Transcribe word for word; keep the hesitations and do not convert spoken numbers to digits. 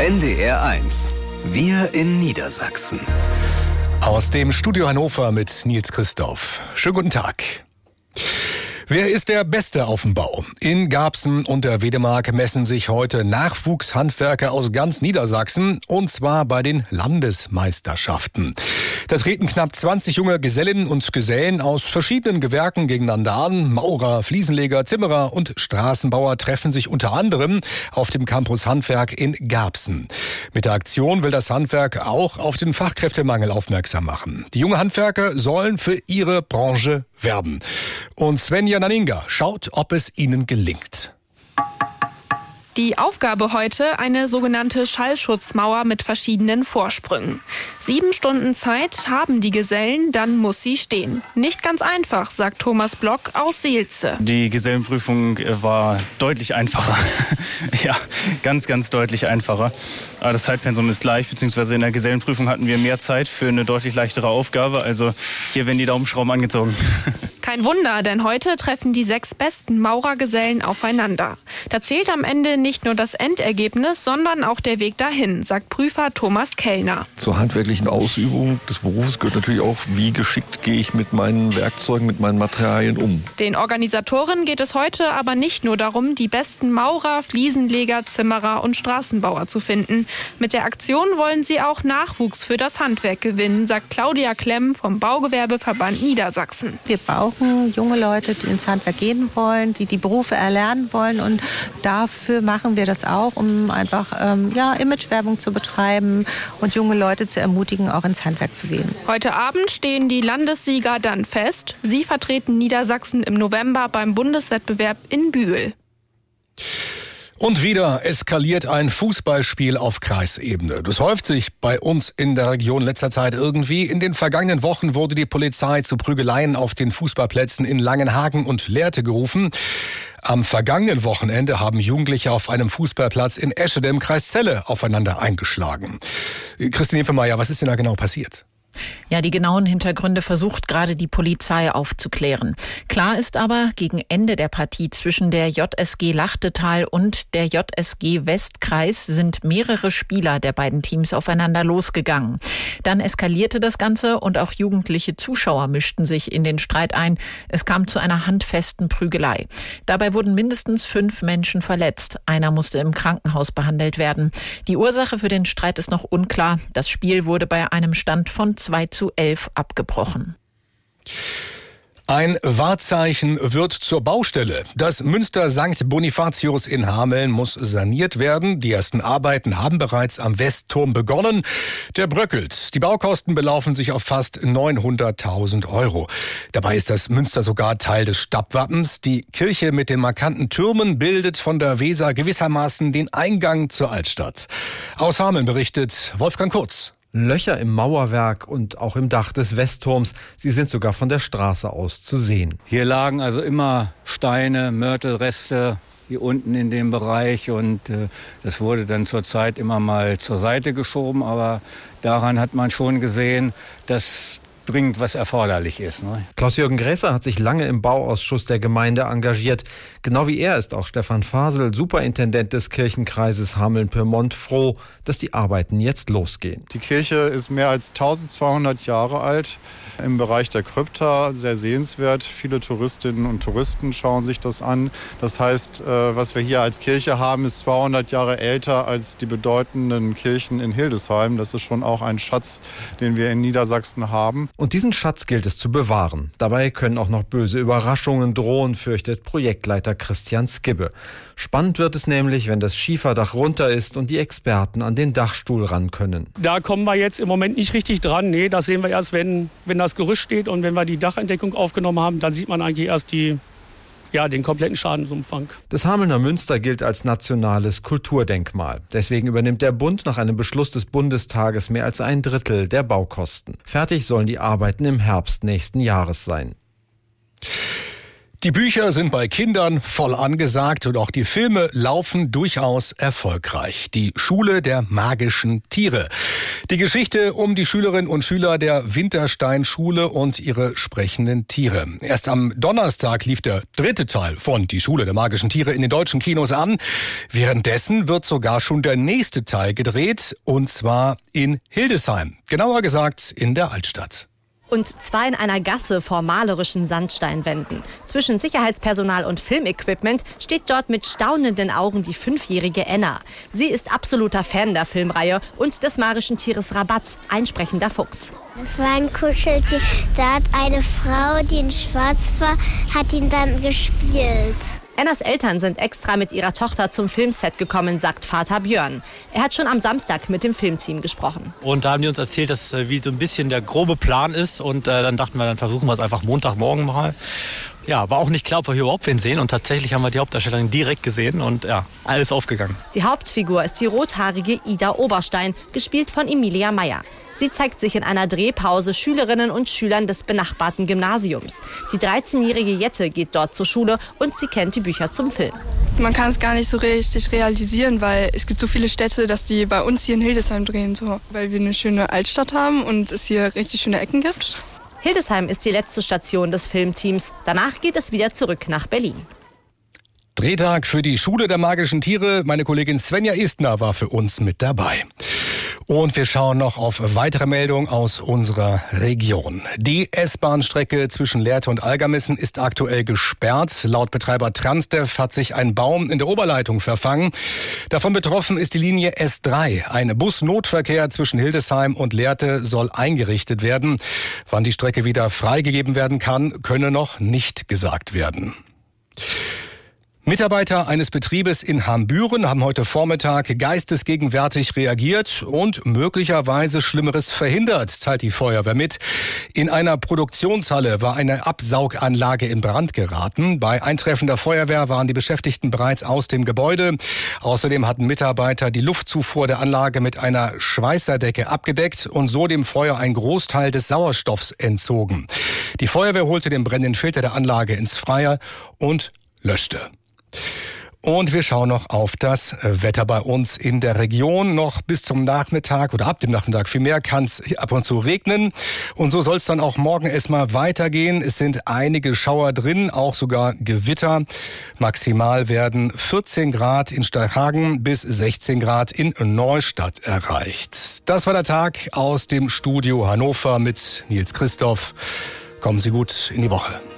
N D R eins. Wir in Niedersachsen. Aus dem Studio Hannover mit Nils Christoph. Schönen guten Tag. Wer ist der Beste auf dem Bau? In Garbsen und der Wedemark messen sich heute Nachwuchshandwerker aus ganz Niedersachsen, und zwar bei den Landesmeisterschaften. Da treten knapp zwanzig junge Gesellinnen und Gesellen aus verschiedenen Gewerken gegeneinander an. Maurer, Fliesenleger, Zimmerer und Straßenbauer treffen sich unter anderem auf dem Campus Handwerk in Garbsen. Mit der Aktion will das Handwerk auch auf den Fachkräftemangel aufmerksam machen. Die jungen Handwerker sollen für ihre Branche werben. Und Svenja Naninga schaut, ob es ihnen gelingt. Die Aufgabe heute, eine sogenannte Schallschutzmauer mit verschiedenen Vorsprüngen. Sieben Stunden Zeit haben die Gesellen, dann muss sie stehen. Nicht ganz einfach, sagt Thomas Block aus Seelze. Die Gesellenprüfung war deutlich einfacher. Ja, ganz, ganz deutlich einfacher. Aber das Zeitpensum ist gleich, beziehungsweise in der Gesellenprüfung hatten wir mehr Zeit für eine deutlich leichtere Aufgabe. Also hier werden die Daumenschrauben angezogen. Kein Wunder, denn heute treffen die sechs besten Maurergesellen aufeinander. Da zählt am Ende nicht nur das Endergebnis, sondern auch der Weg dahin, sagt Prüfer Thomas Kellner. Zur handwerklichen Ausübung des Berufes gehört natürlich auch, wie geschickt gehe ich mit meinen Werkzeugen, mit meinen Materialien um. Den Organisatoren geht es heute aber nicht nur darum, die besten Maurer, Fliesenleger, Zimmerer und Straßenbauer zu finden. Mit der Aktion wollen sie auch Nachwuchs für das Handwerk gewinnen, sagt Claudia Klemm vom Baugewerbeverband Niedersachsen. Wir brauchen junge Leute, die ins Handwerk gehen wollen, die die Berufe erlernen wollen, und dafür machen wir das auch, um einfach ähm, ja, Imagewerbung zu betreiben und junge Leute zu ermutigen, auch ins Handwerk zu gehen. Heute Abend stehen die Landessieger dann fest. Sie vertreten Niedersachsen im November beim Bundeswettbewerb in Bühl. Und wieder eskaliert ein Fußballspiel auf Kreisebene. Das häuft sich bei uns in der Region letzter Zeit irgendwie. In den vergangenen Wochen wurde die Polizei zu Prügeleien auf den Fußballplätzen in Langenhagen und Lehrte gerufen. Am vergangenen Wochenende haben Jugendliche auf einem Fußballplatz in Eschede im Kreis Celle aufeinander eingeschlagen. Christine Hefemeier, was ist denn da genau passiert? Ja, die genauen Hintergründe versucht gerade die Polizei aufzuklären. Klar ist aber, gegen Ende der Partie zwischen der J S G Lachtetal und der J S G Westkreis sind mehrere Spieler der beiden Teams aufeinander losgegangen. Dann eskalierte das Ganze und auch jugendliche Zuschauer mischten sich in den Streit ein. Es kam zu einer handfesten Prügelei. Dabei wurden mindestens fünf Menschen verletzt. Einer musste im Krankenhaus behandelt werden. Die Ursache für den Streit ist noch unklar. Das Spiel wurde bei einem Stand von zwei zu elf abgebrochen. Ein Wahrzeichen wird zur Baustelle. Das Münster Sankt Bonifatius in Hameln muss saniert werden. Die ersten Arbeiten haben bereits am Westturm begonnen. Der bröckelt. Die Baukosten belaufen sich auf fast neunhunderttausend Euro. Dabei ist das Münster sogar Teil des Stadtwappens. Die Kirche mit den markanten Türmen bildet von der Weser gewissermaßen den Eingang zur Altstadt. Aus Hameln berichtet Wolfgang Kurz. Löcher im Mauerwerk und auch im Dach des Westturms. Sie sind sogar von der Straße aus zu sehen. Hier lagen also immer Steine, Mörtelreste hier unten in dem Bereich, und äh, das wurde dann zur Zeit immer mal zur Seite geschoben. Aber daran hat man schon gesehen, dass dringend was erforderlich ist. Ne? Klaus-Jürgen Gräßer hat sich lange im Bauausschuss der Gemeinde engagiert. Genau wie er ist auch Stefan Fasel, Superintendent des Kirchenkreises Hameln-Pyrmont, froh, dass die Arbeiten jetzt losgehen. Die Kirche ist mehr als eintausendzweihundert Jahre alt. Im Bereich der Krypta sehr sehenswert. Viele Touristinnen und Touristen schauen sich das an. Das heißt, was wir hier als Kirche haben, ist zweihundert Jahre älter als die bedeutenden Kirchen in Hildesheim. Das ist schon auch ein Schatz, den wir in Niedersachsen haben. Und diesen Schatz gilt es zu bewahren. Dabei können auch noch böse Überraschungen drohen, fürchtet Projektleiter Christian Skibbe. Spannend wird es nämlich, wenn das Schieferdach runter ist und die Experten an den Dachstuhl ran können. Da kommen wir jetzt im Moment nicht richtig dran. Nee, das sehen wir erst, wenn, wenn das Gerüst steht und wenn wir die Dachentdeckung aufgenommen haben, dann sieht man eigentlich erst die, ja, den kompletten Schadensumfang. Das Hamelner Münster gilt als nationales Kulturdenkmal. Deswegen übernimmt der Bund nach einem Beschluss des Bundestages mehr als ein Drittel der Baukosten. Fertig sollen die Arbeiten im Herbst nächsten Jahres sein. Die Bücher sind bei Kindern voll angesagt und auch die Filme laufen durchaus erfolgreich. Die Schule der magischen Tiere. Die Geschichte um die Schülerinnen und Schüler der Winterstein-Schule und ihre sprechenden Tiere. Erst am Donnerstag lief der dritte Teil von Die Schule der magischen Tiere in den deutschen Kinos an. Währenddessen wird sogar schon der nächste Teil gedreht, und zwar in Hildesheim. Genauer gesagt in der Altstadt. Und zwar in einer Gasse vor malerischen Sandsteinwänden. Zwischen Sicherheitspersonal und Filmequipment steht dort mit staunenden Augen die fünfjährige Enna. Sie ist absoluter Fan der Filmreihe und des magischen Tieres Rabatt, ein sprechender Fuchs. Das war ein Kuscheltier. Da hat eine Frau, die in Schwarz war, hat ihn dann gespielt. Ennas Eltern sind extra mit ihrer Tochter zum Filmset gekommen, sagt Vater Björn. Er hat schon am Samstag mit dem Filmteam gesprochen. Und da haben die uns erzählt, dass äh, wie so ein bisschen der grobe Plan ist. Und äh, dann dachten wir, dann versuchen wir es einfach Montagmorgen mal. Ja, war auch nicht klar, ob wir hier überhaupt wen sehen. Und tatsächlich haben wir die Hauptdarstellerin direkt gesehen und ja, alles aufgegangen. Die Hauptfigur ist die rothaarige Ida Oberstein, gespielt von Emilia Meyer. Sie zeigt sich in einer Drehpause Schülerinnen und Schülern des benachbarten Gymnasiums. Die dreizehnjährige Jette geht dort zur Schule und sie kennt die Bücher zum Film. Man kann es gar nicht so richtig realisieren, weil es gibt so viele Städte, dass die bei uns hier in Hildesheim drehen. So. Weil wir eine schöne Altstadt haben und es hier richtig schöne Ecken gibt. Hildesheim ist die letzte Station des Filmteams. Danach geht es wieder zurück nach Berlin. Drehtag für die Schule der magischen Tiere. Meine Kollegin Svenja Istner war für uns mit dabei. Und wir schauen noch auf weitere Meldungen aus unserer Region. Die S-Bahn-Strecke zwischen Lehrte und Algermissen ist aktuell gesperrt. Laut Betreiber Transdev hat sich ein Baum in der Oberleitung verfangen. Davon betroffen ist die Linie S drei. Ein Busnotverkehr zwischen Hildesheim und Lehrte soll eingerichtet werden. Wann die Strecke wieder freigegeben werden kann, könne noch nicht gesagt werden. Mitarbeiter eines Betriebes in Hambüren haben heute Vormittag geistesgegenwärtig reagiert und möglicherweise Schlimmeres verhindert, teilt die Feuerwehr mit. In einer Produktionshalle war eine Absauganlage in Brand geraten. Bei Eintreffen der Feuerwehr waren die Beschäftigten bereits aus dem Gebäude. Außerdem hatten Mitarbeiter die Luftzufuhr der Anlage mit einer Schweißerdecke abgedeckt und so dem Feuer einen Großteil des Sauerstoffs entzogen. Die Feuerwehr holte den brennenden Filter der Anlage ins Freie und löschte. Und wir schauen noch auf das Wetter bei uns in der Region. Noch bis zum Nachmittag oder ab dem Nachmittag vielmehr kann es ab und zu regnen. Und so soll es dann auch morgen erstmal weitergehen. Es sind einige Schauer drin, auch sogar Gewitter. Maximal werden vierzehn Grad in Stadthagen bis sechzehn Grad in Neustadt erreicht. Das war der Tag aus dem Studio Hannover mit Nils Christoph. Kommen Sie gut in die Woche.